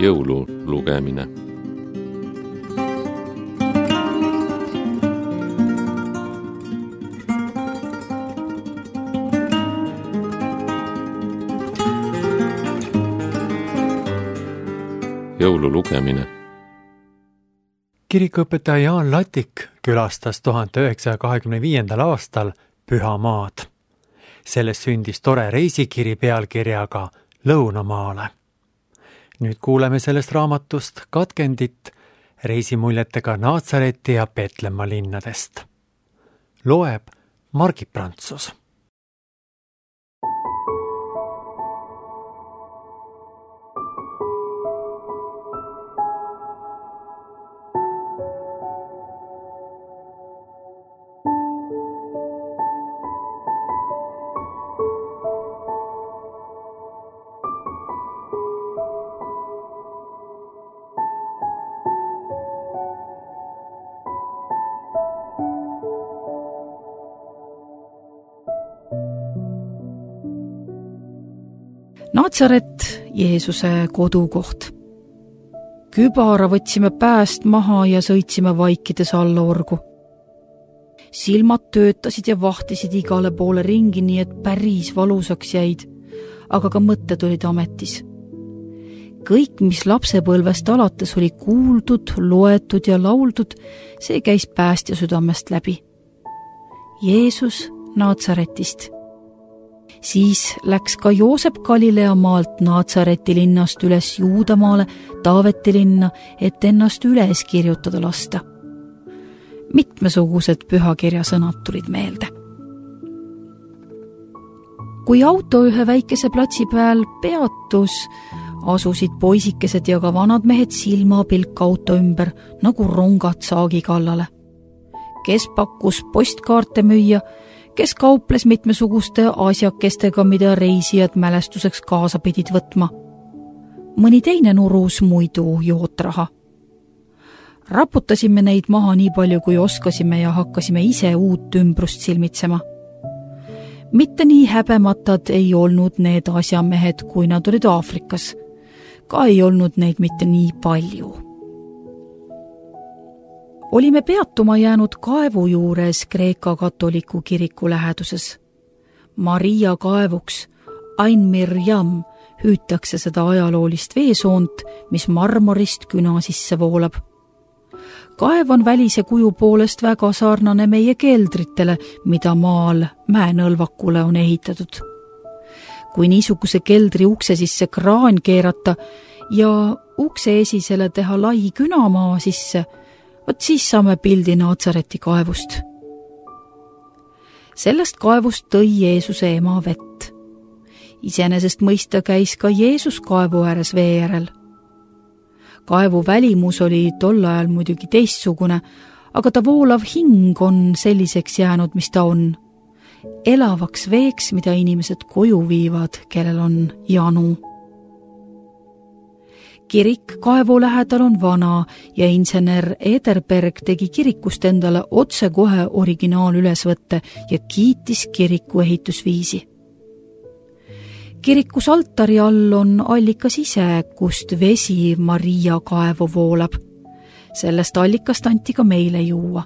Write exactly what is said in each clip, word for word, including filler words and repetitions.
Jõululugemine. Jõululugemine. Kirikuõpetaja Jaan Latik külastas tuhande üheksasaja kahekümne viiendal aastal Pühamaad. Sellest sündis tore reisikiri pealkirjaga Lõunamaale. Nüüd kuuleme sellest raamatust katkendit reisimuljetega Naatsareti ja Petlemma linnadest. Loeb Margit Prantsus. Naatsaret, Jeesuse kodukoht. Kübara võtsime pääst maha ja sõitsime vaikides alla orgu. Silmad töötasid ja vahtisid igale poole ringi, nii et päris valusaks jäid, aga ka mõtted olid ametis. Kõik, mis lapsepõlvest alates oli kuuldud, loetud ja lauldud, see käis päästja südamest läbi. Jeesus Naatsaretist. Siis läks ka Joosep Galilea maalt Naatsareti linnast üles Juudamaale Taaveti linna, et ennast üles kirjutada lasta. Mitmesugused pühakirja sõnad tulid meelde. Kui auto ühe väikese platsi peal peatus, asusid poisikesed ja ka vanad mehed silmapilk auto ümber, nagu rongad saagi kallale. Kes pakkus postkaarte müüa, kes kauples mitmesuguste asjakestega, mida reisijad mälestuseks kaasa pidid võtma. Mõni teine nurus muidu jootraha. Raputasime neid maha nii palju, kui oskasime ja hakkasime ise uut ümbrust silmitsema. Mitte nii häbematad ei olnud need asjamehed, kui nad olid Aafrikas. Ka ei olnud neid mitte nii palju. Olime peatuma jäänud kaevu juures Kreeka katoliku kiriku läheduses. Maria kaevuks, Ain Mirjam, hüütakse seda ajaloolist veesoont, mis marmorist küna sisse voolab. Kaev on välise kuju poolest väga sarnane meie keldritele, mida maal mäenõlvakule on ehitatud. Kui niisuguse keldri ukse sisse kraan keerata ja ukse esisele teha lai künamaa sisse, Vot siis saame pildi Naatsareti kaevust. Sellest kaevust tõi Jeesuse ema vett. Iseenesest mõista käis ka Jeesus kaevu ääres vee järel. Kaevu välimus oli tol ajal muidugi teistsugune, aga ta voolav hing on selliseks jäänud, mis ta on. Elavaks veeks, mida inimesed koju viivad, kellel on janu. Kirik kaevu lähedal on vana ja insener Ederberg tegi kirikust endale otse kohe originaal ülesvõtte ja kiitis kiriku ehitusviisi. Kirikus altari all on allikas ise, kust vesi Maria kaevu voolab. Sellest allikast anti ka meile juua.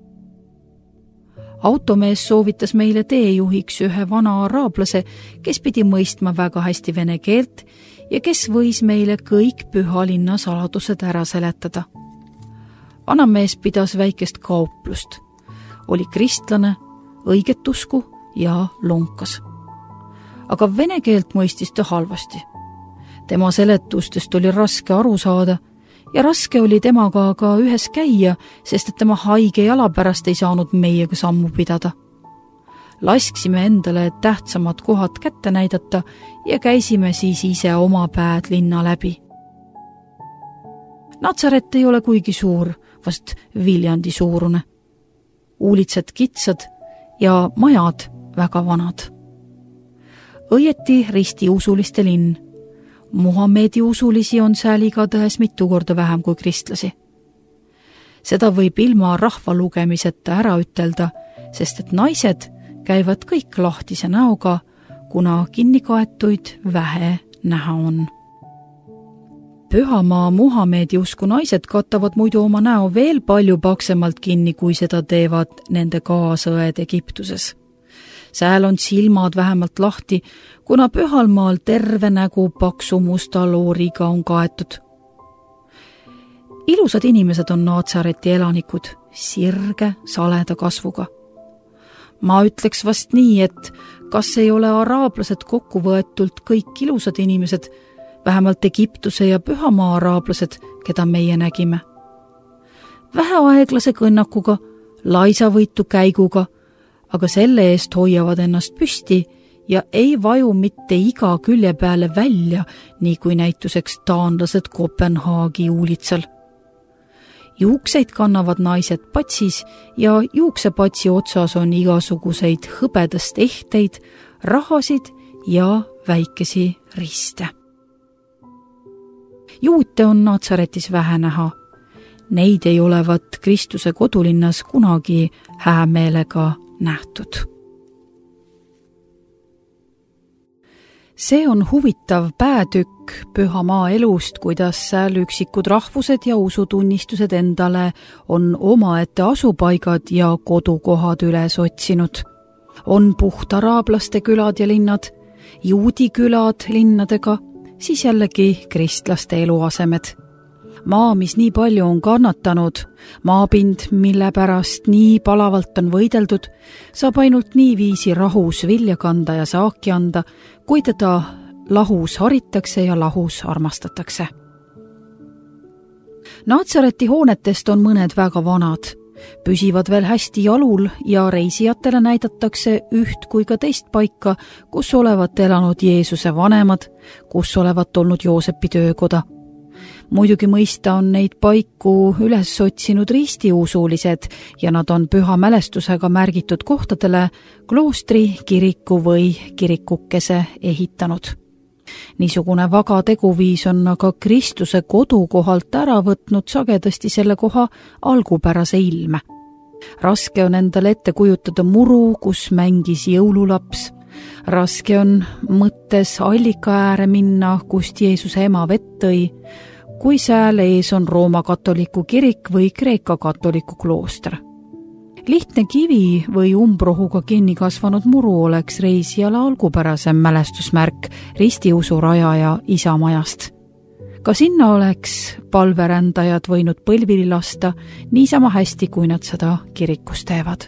Automees soovitas meile teejuhiks ühe vana araablase, kes pidi mõistma väga hästi vene keelt ja kes võis meile kõik pühalinna saladused ära seletada. Vanamees pidas väikest kauplust. Oli kristlane, õiget usku ja lonkas. Aga vene keelt mõistis ta halvasti. Tema seletustest oli raske aru saada ja raske oli temaga ka ühes käia, sest et tema haige jala pärast ei saanud meiega sammu pidada. Lasksime endale tähtsamad kohad kätte näidata ja käisime siis ise oma päed linna läbi. Natsaret ei ole kuigi suur, vast Viljandi suurune. Uulitsad kitsad ja majad väga vanad. Õieti risti usuliste linn. Muhammedi usulisi on sääl igatahes mitu korda vähem kui kristlasi. Seda võib ilma rahva lugemiseta ära ütelda, sest et naised käivad kõik lahtise näoga, kuna kinnikaetuid vähe näha on. Pühamaa Muhamedi usku naised katavad muidu oma näo veel palju paksemalt kinni, kui seda teevad nende kaasõed Egiptuses. Sääl on silmad vähemalt lahti, kuna Pühal maal terve nägu paksu musta looriga on kaetud. Ilusad inimesed on Naatsareti elanikud, sirge, saleda kasvuga. Ma ütleks vast nii, et kas ei ole araablased kokku võetult kõik ilusad inimesed, vähemalt Egiptuse ja Pühamaa araablased, keda meie nägime. Väheaeglase kõnnakuga, laisavõitu käiguga, aga selle eest hoiavad ennast püsti ja ei vaju mitte iga külje peale välja, nii kui näituseks taanlased Kopenhaagi uulitsal. Juukseid kannavad naised patsis ja juuksepatsi otsas on igasuguseid hõbedast ehteid, rahasid ja väikesi riste. Juute on Naatsaretis vähe näha. Neid ei olevat Kristuse kodulinnas kunagi häämeelega nähtud. See on huvitav päätükk Pühamaa elust, kuidas sääl üksikud rahvused ja usutunnistused endale on omaette asupaigad ja kodukohad üles otsinud. On puht araablaste külad ja linnad, juudi külad linnadega, siis jällegi kristlaste eluasemed. Maa, mis nii palju on kannatanud, maapind, mille pärast nii palavalt on võideldud, saab ainult nii viisi rahus vilja kanda ja saaki anda, kui teda lahus haritakse ja lahus armastatakse. Naatsareti hoonetest on mõned väga vanad, püsivad veel hästi jalul ja reisijatele näidatakse üht kui ka teist paika, kus olevat elanud Jeesuse vanemad, kus olevat olnud Joosepi töökoda. Muidugi mõista on neid paiku üles otsinud ristiusulised ja nad on püha mälestusega märgitud kohtadele kloostri, kiriku või kirikukese ehitanud. Niisugune vaga teguviis on aga Kristuse kodukohalt ära võtnud sagedasti selle koha algupärase ilme. Raske on endale ette kujutada muru, kus mängis jõululaps. Raske on mõttes allika ääre minna, kust Jeesuse ema vett tõi, kui sääl ees on Rooma katoliku kirik või Kreeka katoliku klooster. Lihtne kivi või umbrohuga kinni kasvanud muru oleks reisijale algupärasem mälestusmärk ristiusu rajaja isamajast. Ka sinna oleks palverändajad võinud põlvili lasta niisama hästi, kui nad seda kirikus teevad.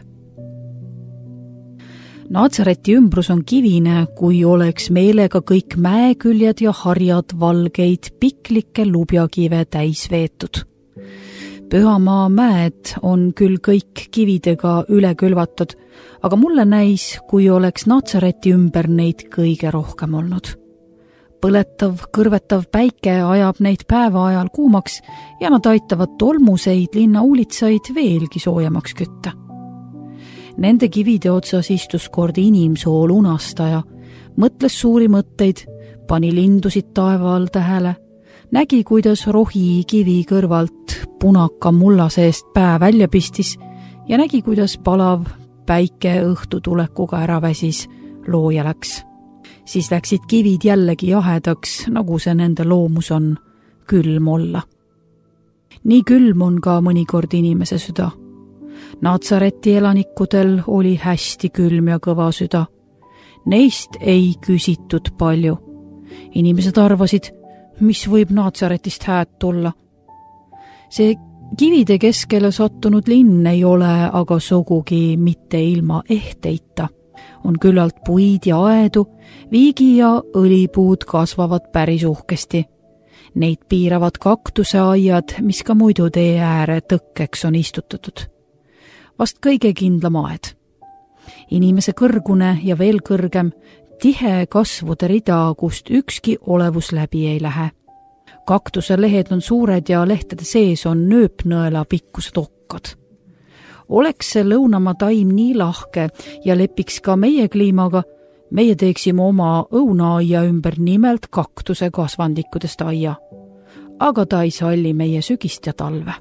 Naatsareti ümbrus on kivine, kui oleks meelega kõik mäeküljed ja harjad valgeid piklikke lubjakive täis veetud. Pühamaa mäed on küll kõik kividega üle külvatud, aga mulle näis, kui oleks Naatsareti ümber neid kõige rohkem olnud. Põletav, kõrvetav päike ajab neid päeva ajal kuumaks ja nad aitavad tolmuseid linna uulitsaid veelgi soojemaks kütta. Nende kivide otsas istus kord inimsool unastaja, mõtles suuri mõtteid, pani lindusid taeva all tähele, nägi, kuidas rohi kivi kõrvalt punaka mulla seest pää välja pistis ja nägi, kuidas palav päike õhtutulekuga ära väsis, looja läks. Siis läksid kivid jällegi jahedaks, nagu see nende loomus on, külm olla. Nii külm on ka mõnikord inimese süda. Naatsareti elanikudel oli hästi külm ja kõva süda. Neist ei küsitud palju. Inimesed arvasid, mis võib Naatsaretist hääd tulla. See kivide keskele sattunud linn ei ole aga sugugi mitte ilma ehteita. On küllalt puid ja aedu, viigi ja õlipuud kasvavad päris uhkesti. Neid piiravad kaktuseaiad, mis ka muidu tee ääre tõkkeks on istutatud. Vast kõige kindlam aed. Inimese kõrgune ja veel kõrgem, tihe kasvude rida, kust ükski olevus läbi ei lähe. Kaktuse lehed on suured ja lehtede sees on nööpnõela pikkused okkad. Oleks see lõunamaa taim nii lahke ja lepiks ka meie kliimaga, meie teeksime oma õunaaia ümber nimelt kaktuse kasvandikudest aia. Aga ta ei salli meie sügist ja talve.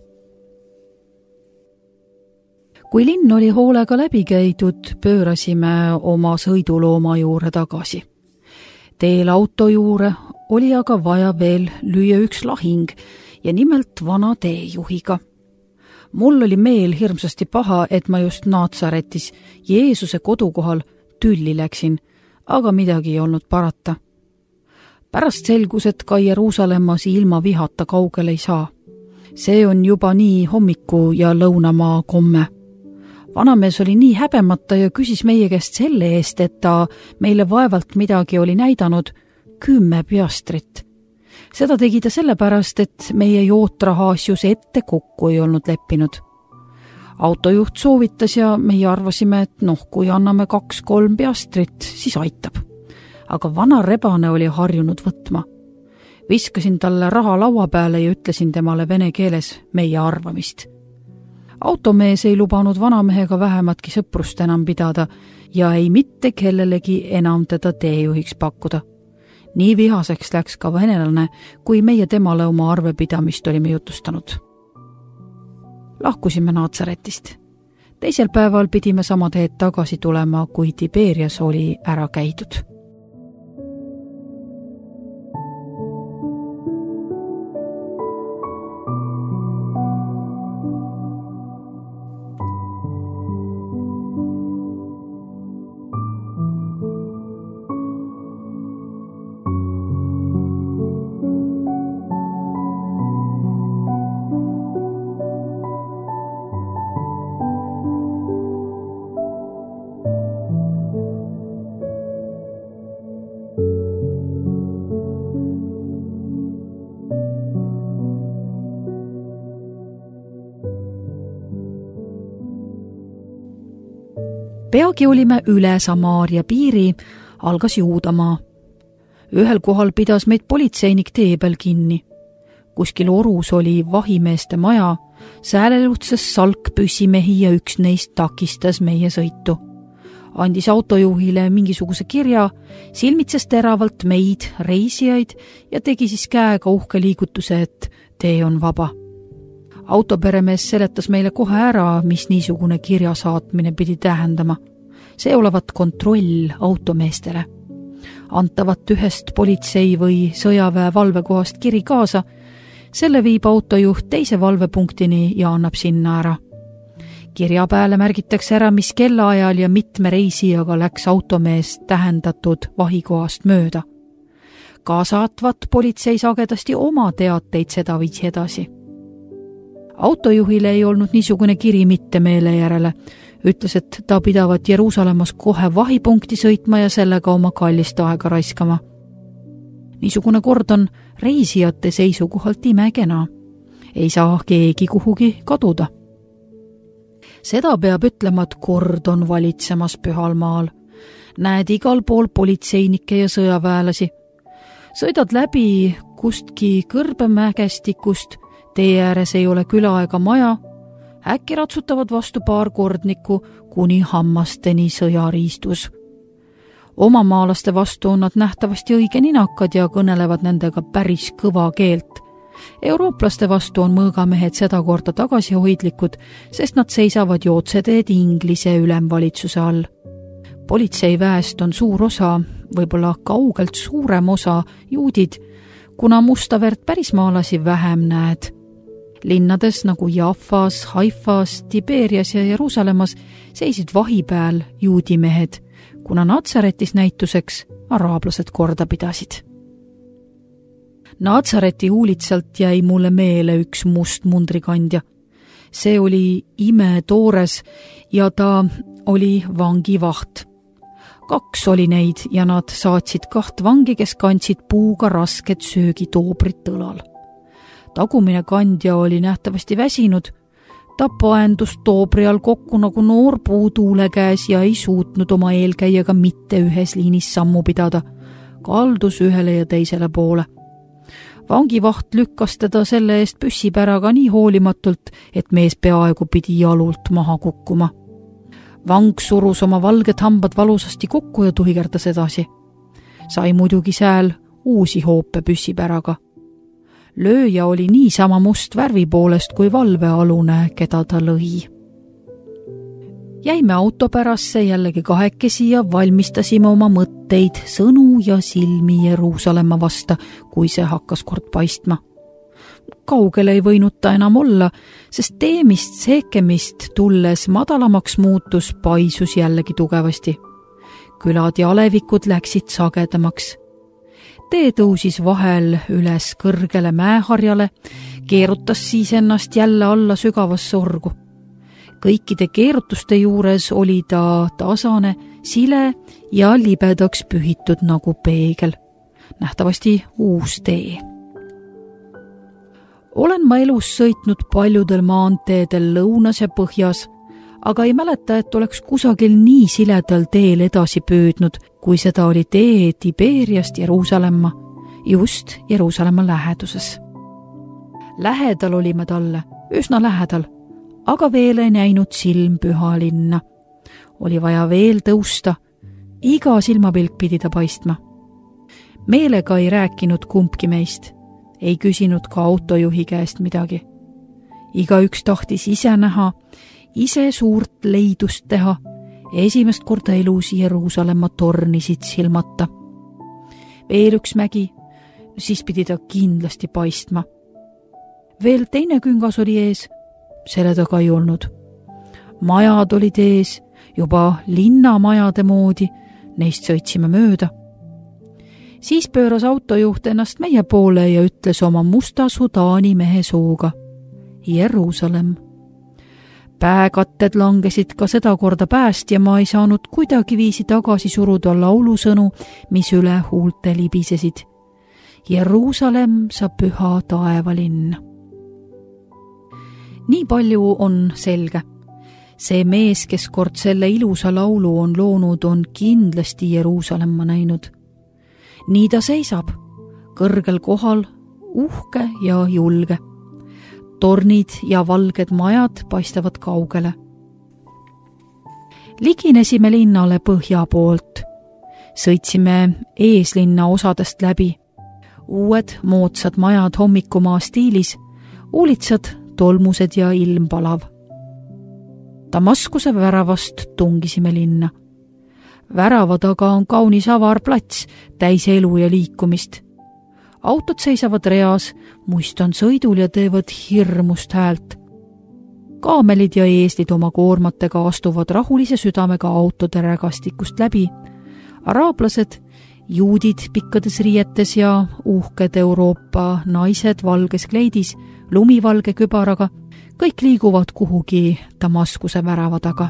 Kui linn oli hoolega läbi käidud, pöörasime oma sõidulooma juurde tagasi. Teel auto juure oli aga vaja veel lüüa üks lahing ja nimelt vana teejuhiga. Mul oli meel hirmsasti paha, et ma just Naatsaretis Jeesuse kodukohal tülli läksin, aga midagi ei olnud parata. Pärast selgus, et ka Jeruusalemmas ilma vihata kaugele ei saa. See on juba nii hommiku ja lõunamaa komme. Vanamees oli nii häbemata ja küsis meie käest selle eest, et ta meile vaevalt midagi oli näidanud, kümme piastrit. Seda tegi ta sellepärast, et meie jootraha asjus ette kokku ei olnud leppinud. Autojuht soovitas ja meie arvasime, et noh, kui anname kaks-kolm piastrit, siis aitab. Aga vana rebane oli harjunud võtma. Viskasin talle raha laua peale ja ütlesin temale vene keeles meie arvamist. Automees ei lubanud vanamehega vähematki sõprust enam pidada ja ei mitte kellelegi enam teda teejuhiks pakkuda. Nii vihaseks läks ka venelane, kui meie temale oma arvepidamist olime jutustanud. Lahkusime Naatsaretist. Teisel päeval pidime sama teed tagasi tulema, kui Tiberias oli ära käidud. Peagi olime üle Samaaria piiri, algas Juudamaa. Ühel kohal pidas meid politseinik tee peal kinni. Kuskil orus oli vahimeeste maja, säälelutses salk püssimehi ja üks neist takistas meie sõitu. Andis autojuhile mingisuguse kirja, silmitses teravalt meid, reisijaid ja tegi siis käega uhke liigutuse, et tee on vaba. Autoperemees seletas meile kohe ära, mis niisugune kirja saatmine pidi tähendama. See olevat kontroll automeestele. Antavat ühest politsei või sõjaväe valvekohast kiri kaasa, selle viib autojuht teise valvepunktini ja annab sinna ära. Kirja peale märgitakse ära, mis kellaajal ja mitme reisijaga läks automees tähendatud vahikohast mööda. Kaasaatvat politsei sagedasti oma teateid seda viitsi edasi. Autojuhile ei olnud niisugune kiri mitte meele järele. Ütles, et ta pidavat Jeruusalemmas kohe vahipunkti sõitma ja sellega oma kallist aega raiskama. Niisugune kord on reisijate seisukohalt imekena. Ei saa keegi kuhugi kaduda. Seda peab ütlema, et kord on valitsemas pühal maal. Näed igal pool politseinikke ja sõjaväelasi. Sõidad läbi kustki kõrbemägestikust, tee ääres ei ole küla ega maja, äkki ratsutavad vastu paar kordnikku kuni hammasteni sõjariistus. Omamaalaste vastu on nad nähtavasti õige ninakad ja kõnelevad nendega päris kõva keelt. Eurooplaste vastu on mõõgamehed seda korda tagasihoidlikud, sest nad seisavad jootseteed Inglise ülemvalitsuse all. Politseiväest on suur osa, võib-olla kaugelt suurem osa juudid, kuna musta verd pärismaalasi vähem näed. Linnades nagu Jaffas, Haifas, Tiberias ja Jeruusalemmas seisid vahipeal juudimehed, kuna Naatsaretis näituseks araablased korda pidasid. Naatsareti huulitsalt jäi mulle meele üks must mundrikandja. See oli imetoores ja ta oli vangivaht. Kaks oli neid ja nad saatsid kaht vangi, kes kandsid puuga rasket söögitoobrit õlal. Tagumine kandja oli nähtavasti väsinud. Ta paendus toobri all kokku nagu noor puu tuule käes ja ei suutnud oma eelkäijaga mitte ühes liinis sammu pidada. Kaldus ühele ja teisele poole. Vangivaht lükkas teda selle eest püssipäraga nii hoolimatult, et mees peaaegu pidi jalult maha kukkuma. Vang surus oma valged hambad valusasti kokku ja tuhigerdas edasi. Sai muidugi sääl uusi hoope püssipäraga. Lööja oli nii sama must värvi poolest kui valvealune, keda ta lõi. Jäime autopärasse jällegi kahekesi ja valmistasime oma mõtteid, sõnu ja silmi Jeruusalemma vasta, kui see hakkas kord paistma. Kaugel ei võinud ta enam olla, sest teemist seekemist tulles madalamaks muutus, paisus jällegi tugevasti. Külad ja alevikud läksid sagedamaks. Tee tõusis vahel üles kõrgele mäeharjale, keerutas siis ennast jälle alla sügavasse orgu. Kõikide keerutuste juures oli ta tasane, sile ja libedaks pühitud nagu peegel. Nähtavasti uus tee. Olen ma elus sõitnud paljudel maanteedel lõunas ja põhjas, aga ei mäleta, et oleks kusagil nii siledal teel edasi püüdnud, kui seda oli tee Tiberiast Jeruusalemma, just Jeruusalemma läheduses. Lähedal olime talle, üsna lähedal, aga veel ei näinud silm püha linna. Oli vaja veel tõusta, iga silmapilk pidi ta paistma. Meelega ei rääkinud kumbki meist, ei küsinud ka autojuhi käest midagi. Igaüks tahtis ise näha, ise suurt leidust teha, esimest korda elus Jeruusalemma tornisid silmata. Veel üks mägi, siis pidi ta kindlasti paistma. Veel teine küngas oli ees, selle taga ei olnud. Majad olid ees, juba linnamajade moodi, neist sõitsime mööda. Siis pööras autojuht ennast meie poole ja ütles oma musta sudaani mehe suuga: Jeruusalemm. Pääkatted langesid ka seda korda pääst ja ma ei saanud kuidagi viisi tagasi suruda laulusõnu, mis üle huulte libisesid. Jeruusalemm, sa püha taevalinn. Nii palju on selge. See mees, kes kord selle ilusa laulu on loonud, on kindlasti Jeruusalemma näinud. Nii ta seisab, kõrgel kohal, uhke ja julge. Tornid ja valged majad paistavad kaugele. Liginesime linnale põhja poolt. Sõitsime eeslinna osadest läbi. Uued moodsad majad hommikumaa stiilis, uulitsad tolmused ja ilm palav. Damaskuse väravast tungisime linna. Värava taga on kaunis avar plats, täis elu ja liikumist. Autod seisavad reas, muist on sõidul ja teevad hirmust häält. Kaamelid ja eeslid oma koormatega astuvad rahulise südamega autode rägastikust läbi. Araablased, juudid pikkades riietes ja uhked Euroopa naised valges kleidis, lumivalge kübaraga, kõik liiguvad kuhugi Damaskuse värava taga.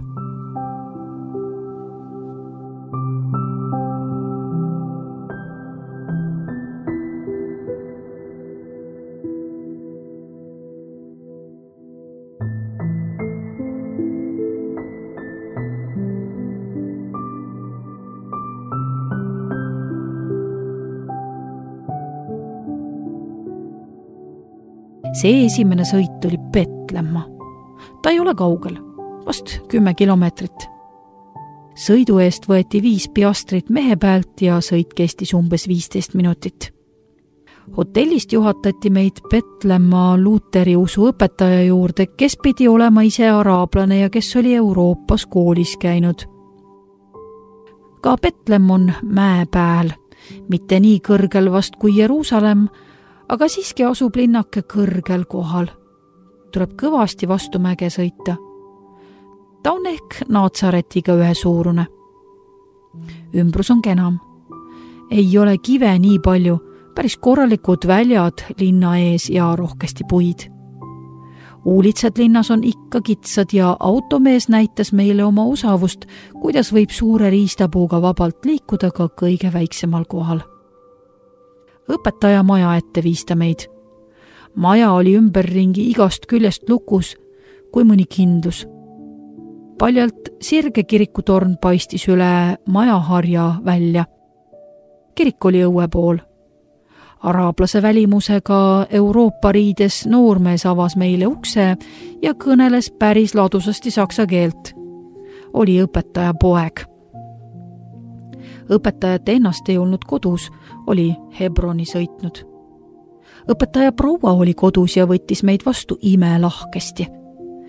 See esimene sõit oli Petlemma. Ta ei ole kaugel, vast kümme kilomeetrit. Sõidu eest võeti viis piastrit mehe pealt ja sõit kestis umbes viisteist minutit. Hotellist juhatati meid Petlemma Luteri usu õpetaja juurde, kes pidi olema ise araablane ja kes oli Euroopas koolis käinud. Ka Petlemm on mäe pääl, mitte nii kõrgel vast kui Jeruusalemm, aga siiski asub linnake kõrgel kohal. Tuleb kõvasti vastu mäge sõita. Ta on ehk Naatsaretiga ühe suurune. Ümbrus on kenam. Ei ole kive nii palju, päris korralikud väljad linna ees ja rohkesti puid. Uulitsad linnas on ikka kitsad ja automees näitas meile oma osavust, kuidas võib suure riistapuuga vabalt liikuda ka kõige väiksemal kohal. Õpetaja maja ette viista meid. Maja oli ümberringi igast küljest lukus, kui mõni kindlus. Paljalt sirge kirikutorn paistis üle majaharja välja. Kirik oli õue pool. Araablase välimusega Euroopa riides noormees avas meile ukse ja kõneles päris ladusasti saksa keelt. Oli õpetaja poeg. Õpetajat ennast ei olnud kodus, oli Hebroni sõitnud. Õpetaja proua oli kodus ja võttis meid vastu ime lahkesti.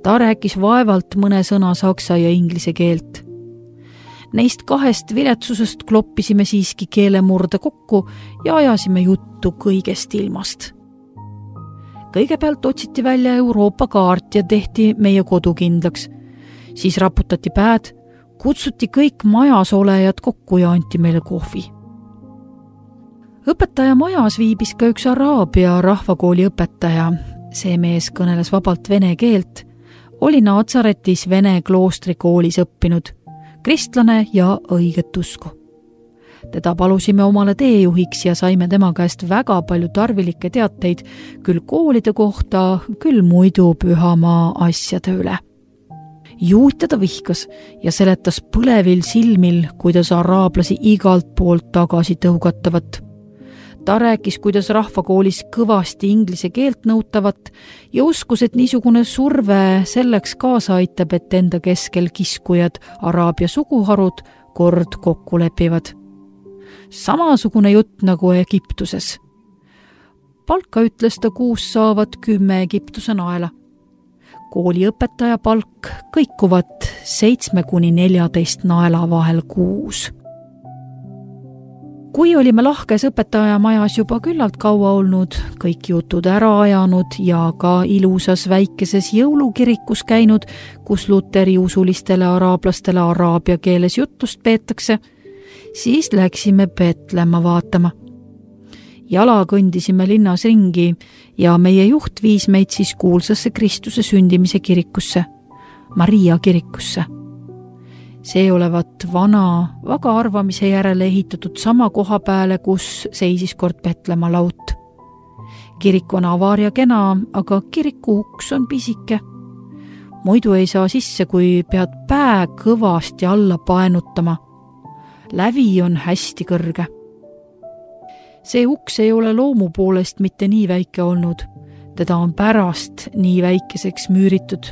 Ta rääkis vaevalt mõne sõna saksa ja inglise keelt. Neist kahest viletsusest kloppisime siiski keelemurde kokku ja ajasime juttu kõigest ilmast. Kõigepealt otsiti välja Euroopa kaart ja tehti meie kodu kindlaks. Siis raputati pääd, kutsuti kõik majas olejad kokku ja anti meile kohvi. Õpetaja majas viibis ka üks araabia rahvakooli õpetaja. See mees kõneles vabalt vene keelt, oli Naatsaretis vene kloostrikoolis õppinud, kristlane ja õiget usku. Teda palusime omale teejuhiks ja saime tema käest väga palju tarvilikke teateid küll koolide kohta, küll muidu pühamaa asjade üle. Juutja ta vihkas ja seletas põlevil silmil, kuidas araablasi igalt poolt tagasi tõugatavat. Ta rääkis, kuidas rahvakoolis kõvasti inglise keelt nõutavat ja uskus, et niisugune surve selleks kaasa aitab, et enda keskel kiskujad araabia suguharud kord kokku lepivad. Samasugune jutt nagu Egiptuses. Palka ütles ta kuus saavat kümme Egiptuse naela. Kooliõpetaja palk kõikuvat seitsme kuni neljateist naela vahel kuus. Kui olime lahkes õpetaja majas juba küllalt kaua olnud, kõik jutud ära ajanud ja ka ilusas väikeses jõulukirikus käinud, kus luteri usulistele araablastele araabia keeles jutlust peetakse, siis läksime Betlema vaatama. Jala kõndisime linnas ringi ja meie juht viis meid siis kuulsasse Kristuse sündimise kirikusse, Maria kirikusse. See olevat vana, vaga arvamise järele ehitatud sama koha pääle, kus seisis kord Betlema laut. Kirik on avar ja kena, aga kiriku uks on pisike. Muidu ei saa sisse, kui pead pää kõvasti alla paenutama. Lävi on hästi kõrge. See uks ei ole loomu poolest mitte nii väike olnud. Teda on pärast nii väikeseks müüritud.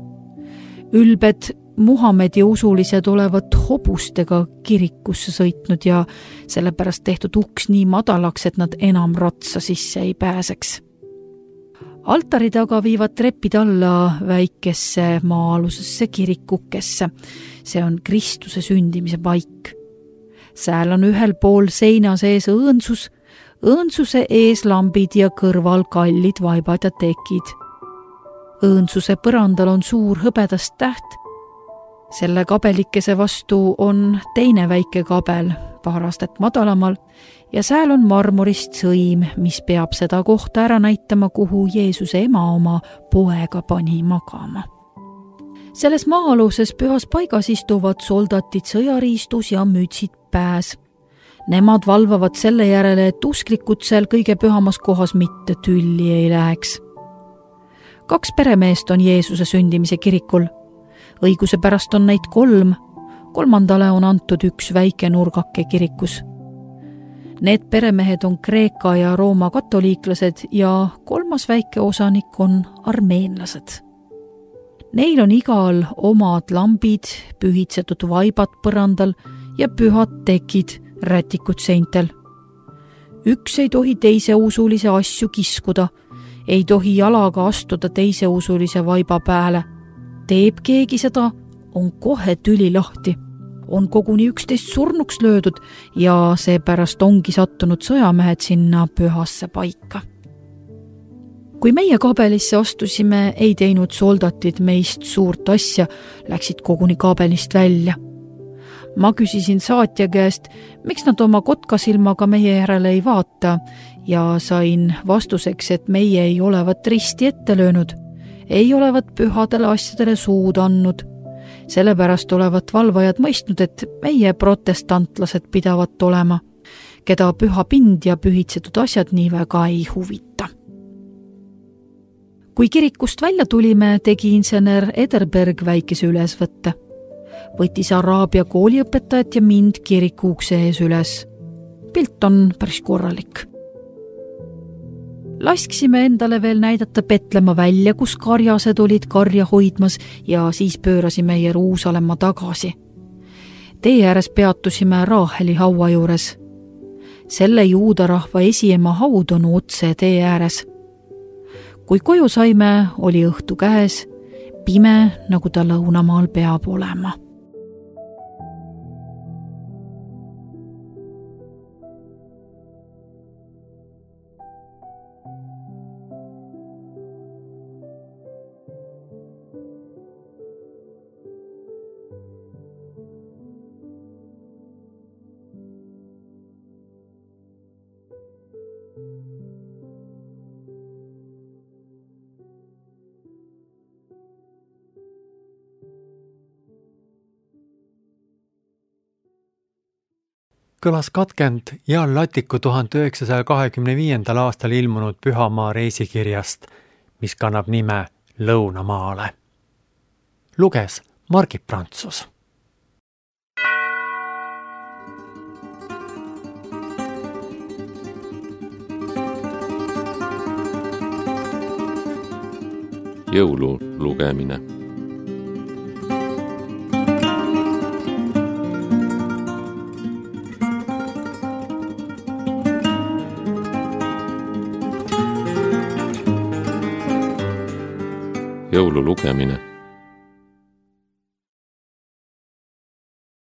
Ülbed Muhamedi usulised olevat hobustega kirikusse sõitnud ja sellepärast tehtud uks nii madalaks, et nad enam ratsa sisse ei pääseks. Altari taga viivad trepid alla väikesse maa-alusesse kirikukesse. See on Kristuse sündimise paik. Sääl on ühel pool seina sees õõnsus, õõnsuse ees lambid ja kõrval kallid vaibad ja tekid. Õõnsuse põrandal on suur hõbedast täht. Selle kabelikese vastu on teine väike kabel, paar astet madalamal, ja sääl on marmorist sõim, mis peab seda kohta ära näitama, kuhu Jeesuse ema oma poega pani magama. Selles maa-aluses pühas paigas istuvad soldatid sõjariistus ja mütsid pääs. Nemad valvavad selle järele, et usklikud seal kõige pühamas kohas mitte tülli ei läheks. Kaks peremeest on Jeesuse sündimise kirikul. Õiguse pärast on neid kolm, kolmandale on antud üks väike nurgake kirikus. Need peremehed on Kreeka ja Rooma katoliiklased ja kolmas väike osanik on armeenlased. Neil on igal omad lambid, pühitsetud vaibad põrandal ja pühad tekid rätikud seintel. Üks ei tohi teise usulise asju kiskuda, ei tohi jalaga astuda teise usulise vaiba pääle. Teeb keegi seda, on kohe tüli lahti. On koguni üksteist surnuks löödud ja seepärast ongi sattunud sõjamehed sinna pühasse paika. Kui meie kabelisse astusime, ei teinud soldatid meist suurt asja, läksid koguni kabelist välja. Ma küsisin saatja käest, miks nad oma kotkasilmaga meie järele ei vaata ja sain vastuseks, et meie ei olevat risti ette löönud. Ei olevat pühadele asjadele suud andnud. Sellepärast olevat valvajad mõistnud, et meie protestantlased pidavat olema, keda püha pind ja pühitsetud asjad nii väga ei huvita. Kui kirikust välja tulime, tegi insener Ederberg väikese ülesvõtte. Võttis araabia kooliõpetajat ja mind kiriku ukse ees üles. Pilt on päris korralik. Lasksime endale veel näidata Betlema välja, kus karjased olid karja hoidmas ja siis pöörasime Jeruusalemma tagasi. Tee ääres peatusime Raaheli haua juures. Selle juudarahva esiema haud on otse tee ääres. Kui koju saime, oli õhtu käes. pime, nagu ta lõunamaal peab olema. Kõlas katkend Jaan Latiku tuhande üheksasaja kahekümne viiendal aastal ilmunud Pühamaa reisikirjast, mis kannab nime Lõunamaale. Luges Margit Prantsus. Jõulu lugemine. Jõulu lugemine